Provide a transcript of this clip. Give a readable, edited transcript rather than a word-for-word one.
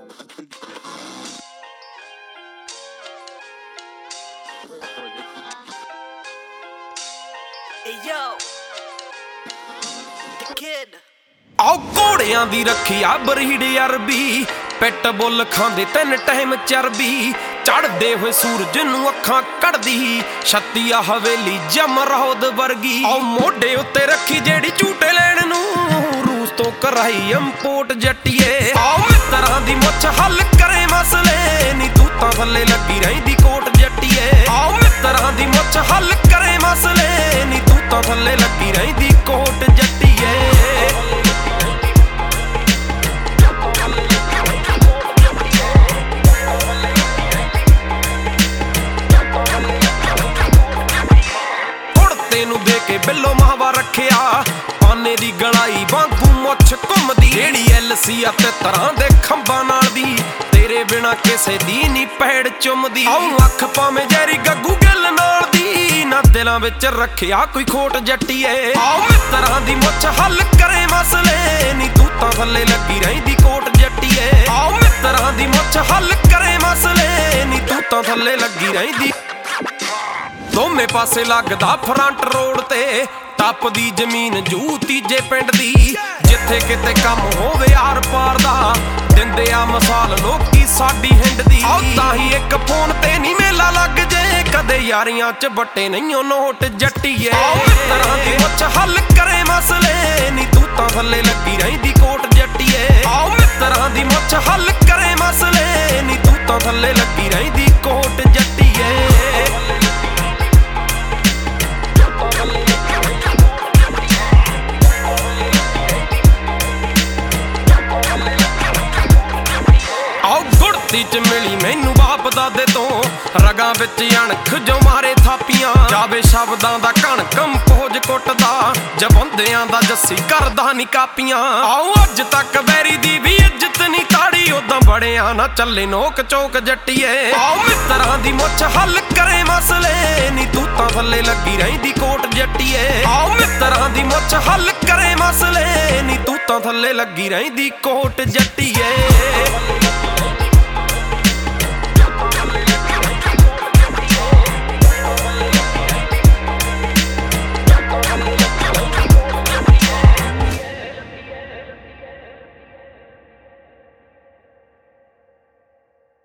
ਆਓ ਘੋੜਿਆਂ ਦੀ ਰੱਖੀ ਆ ਬਰੀਡ ਅਰਬੀ, ਪਿੱਟ ਬੁੱਲ ਖਾਂਦੇ 3 ਟਾਈਮ ਚਰਬੀ, ਚੜਦੇ ਹੋਏ ਸੂਰਜ ਨੂੰ ਅੱਖਾਂ ਕੱਢਦੀ, ਛੱਤੀਆ ਹਵੇਲੀ ਜਮਰੌਦ ਵਰਗੀ। ਆਓ ਮੋਢੇ ਉੱਤੇ ਰੱਖੀ ਜਿਹੜੀ ਝੂਟੇ ਲੈਣ ਨੂੰ, ਰੂਸ ਤੋਂ ਕਰਾਈ ਇੰਪੋਰਟ ਜੱਟੀਏ। ਆਓ ਮਿੱਤਰਾਂ ਦੀ ਮੁੱਛ ਹੱਲ ਕਰੇ ਮਸਲੇ, ਨੀ ਤੂੰ ਤਾਂ ਥੱਲੇ ਲੱਗੀ ਰਹਿੰਦੀ ਕੋਟ ਜੱਟੀਏ। ਆਓ ਮਿੱਤਰਾਂ ਦੀ ਮੁੱਛ ਹੱਲ ਕਰੇ ਮਸਲੇ, ਨੀ ਤੂੰ ਤਾਂ ਥੱਲੇ ਲੱਗੀ ਰਹਿੰਦੀ ਕੋਟ ਜੱਟੀਏ। ਨੂੰ ਦੇ ਕੇ ਬਿੱਲੋ ਮਾਵਾ ਰੱਖਿਆ, ਪਾਨੇ ਦੀ ਗਲਾਈ ਵਾਂਗੂ ਮੁੱਛ ਘੁੰਮਦੀ, ਜਿਹੜੀ LC ਅਤੇ ਤਰ੍ਹਾਂ ਦੇ ਖੰਭਾਂ ਨਾਲ ਦੀ, ਤੇਰੇ ਬਿਨਾ ਕਿਸੇ ਦੀ ਨੀ ਪੈੜ ਚੁੰਮਦੀ। ਆਉ ਅੱਖ ਭਾਵੇਂ ਜੈਰੀ ਗੱਗੂ ਗਿੱਲ ਨਾਲ ਦੀ, ਨਾ ਦਿਲਾਂ ਵਿੱਚ ਰੱਖਿਆ ਕੋਈ ਖੋਟ ਜੱਟੀਏ। ਆਓ ਮਿੱਤਰਾਂ ਦੀ ਮੁੱਛ ਹੱਲ ਕਰੇ ਮਸਲੇ, ਨੀ ਤੂੰ ਤਾਂ ਥੱਲੇ ਲੱਗੀ ਰਹਿੰਦੀ ਕੋਟ ਜੱਟੀਏ। ਆਓ ਮਿੱਤਰਾਂ ਦੀ ਮੁੱਛ ਹੱਲ ਕਰੇ ਮਸਲੇ, ਨੀ ਤੂੰ ਤਾਂ ਥੱਲੇ ਲੱਗੀ ਰਹਿੰਦੀ। ਦੋਵੇਂ ਪਾਸੇ ਲੱਗਦਾ ਫਰੰਟ ਰੋਡ ਤੇ, ਟੱਪਦੀ ਜ਼ਮੀਨ ਜੂ ਤੀਜੇ ਪਿੰਡ ਦੀ, ਜਿੱਥੇ ਕਿਤੇ ਕੰਮ ਹੋਵੇ ਆਰ ਪਾਰ ਦਾ, ਦਿੰਦੇ ਆ ਮਿਸਾਲ ਲੋਕੀ ਸਾਡੀ ਹਿੰਡ ਦੀ। ਤਾਂ ਹੀ ਇੱਕ ਫੋਨ ਤੇ ਨਹੀਂ ਮੇਲਾ ਲੱਗ ਜੇ, ਕਦੇ ਯਾਰੀਆਂ ਚ ਵੱਟੇ ਨਹੀਂ ਉਹ ਨੋਟ ਜੱਟੀਏ। ਮਿੱਤਰਾਂ ਦੀ ਮੁੱਛ ਹੱਲ ਕਰੇ ਮਸਲੇ, ਨੀ ਤੂੰ ਤਾਂ ਥੱਲੇ ਲੱਗੀ ਰਹਿੰਦੀ ਕੋਟ ਜੱਟੀਏ। ਆਓ ਮਿੱਤਰਾਂ ਦੀ ਮੁੱਛ ਹੱਲ ਕਰੇ ਮਸਲੇ, ਨੀ ਤੂੰ ਤਾਂ ਥੱਲੇ ਲੱਗੀ ਰਹਿੰਦੀ ਕੋਟ ਜੱਟੀਏ। ਚ ਮਿਲੀ ਮੈਨੂੰ ਬਾਪ ਦਾਦੇ ਤੋਂ, ਰਗਾਂ ਵਿੱਚ ਅਣਖ ਜੋ ਮਾਰੇ ਥਾਪੀਆਂ, ਜਾਵੇ ਸ਼ਬਦਾਂ ਦਾ ਕਣ ਕੰਪੋਜ ਕੁੱਟਦਾ, ਜਬੰਦਿਆਂ ਦਾ ਜੱਸੀ ਕਰਦਾ ਨੀ ਕਾਪੀਆਂ। ਆਓ ਅੱਜ ਤੱਕ ਬੈਰੀ ਦੀ ਵੀ ਇੱਜ਼ਤ ਨੀ ਤਾੜੀ, ਉਦਾਂ ਬੜਿਆਂ ਨਾ ਚੱਲੇ ਨੋਕ ਚੋਕ ਜੱਟੀਏ। ਆਓ ਮਿੱਤਰਾਂ ਦੀ ਮੁੱਛ ਹੱਲ ਕਰੇ ਮਸਲੇ, ਨੀ ਤੂੰ ਤਾਂ ਥੱਲੇ ਲੱਗੀ ਰਹਿੰਦੀ ਕੋਟ ਜੱਟੀਏ। ਆਓ ਮਿੱਤਰਾਂ ਦੀ ਮੁੱਛ ਹੱਲ ਕਰੇ ਮਸਲੇ, ਨੀ ਤੂੰ ਤਾਂ ਥੱਲੇ ਲੱਗੀ ਰਹਿੰਦੀ ਕੋਟ ਜੱਟੀਏ।